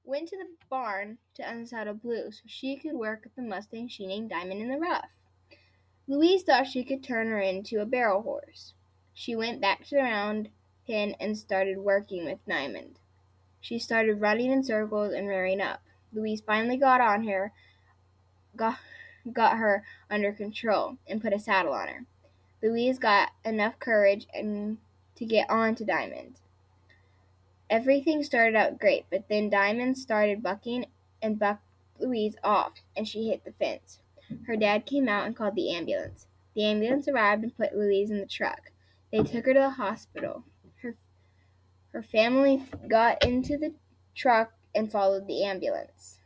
went to the barn to unsaddle Blue so she could work with the Mustang she named Diamond in the rough. Louise thought she could turn her into a barrel horse. She went back to the round pen and started working with Diamond. She started running in circles and rearing up. Louise finally got her under control and put a saddle on her. Louise got enough courage to get on to Diamond. Everything started out great, but then Diamond started bucking and bucked Louise off, and she hit the fence. Her dad came out and called the ambulance. The ambulance arrived and put Louise in the truck. They took her to the hospital. Her family got into the truck and followed the ambulance.